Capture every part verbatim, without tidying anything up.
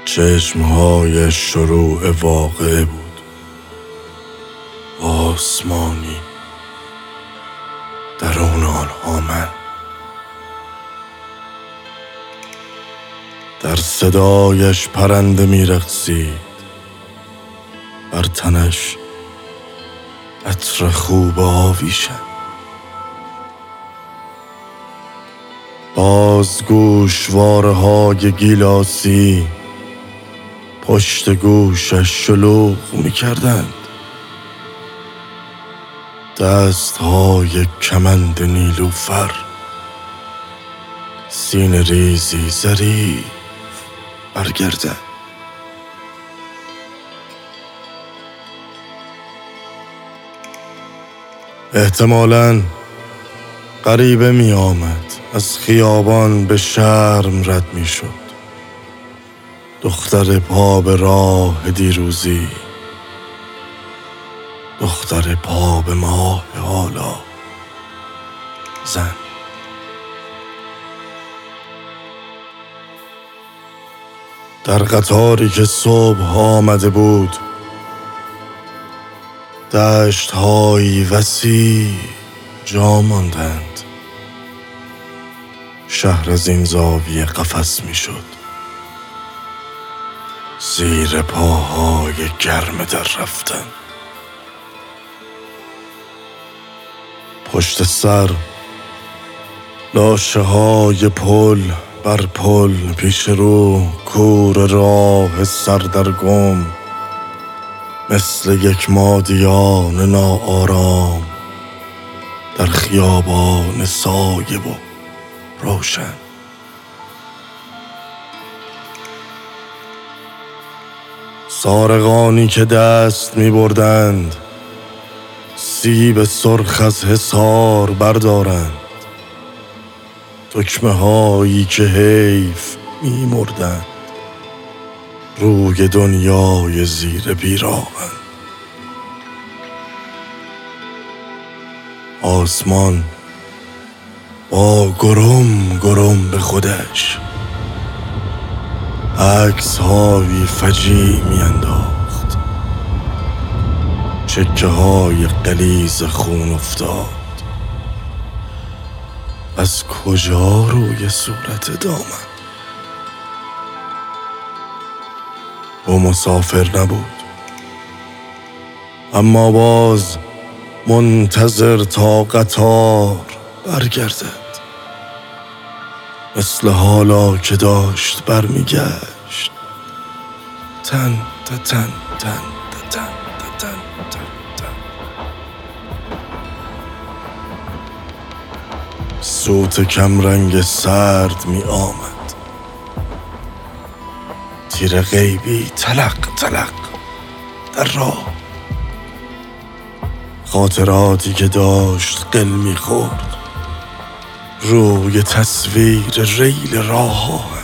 چشمهای شروع واقعه بود، آسمانی، درون آنها من. در صدایش پرنده می‌رقصید، بر تنش عطر خوب آویشم. باز گوشواره‌های گیلاسی پشت گوشش شلوغ می‌کردند. دست‌های کمند نیلوفر، سینه ریزی ظریف برگردد. احتمالاً غریبه می آمد، از خیابان به شرم رد می شد. دختر پا به راه دیروزی، دختر پا به ماه حالا، زن. در قطاری که صبح آمده بود، دشت‌های وسیع جا ماندند. شهر از این زاویه قفس می‌شد، زیر پاهای گرم در رفتن. پشت سر لاشه‌های پل بر پل، پیش رو کور راه سردرگم، مثل یک مادیان ناآرام در خیابان سایه و روشن. سارقانی که دست می بردند سیب سرخ از حصار بردارند، دکمه هایی که حیف می مردند روی دنیای زیر پیراهن. آسمان با گرم گرم به خودش عکس های فجیع می انداخت. چکه های غلیظ خون افتاد. از کجا روی صورت دامن؟ او مسافر نبود، اما باز منتظر تا قطار برگردد، مثل حالا که داشت برمیگشت. تن تن تن تن تن تن تن. صوت کمرنگ سرد می آمد، تیر غیبی تلق تلق در راه. خاطراتی که داشت قل می خورد روی تصویر ریل راه آهن.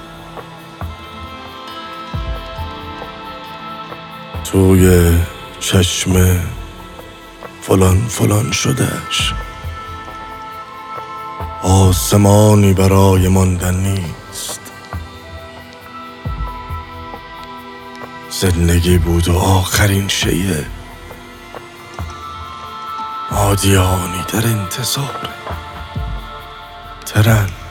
توی چشم فلان فلان شدهش آسمانی برای ماندن نیست. زندگی بود و آخرین شیء مادیانی در انتظار ترن.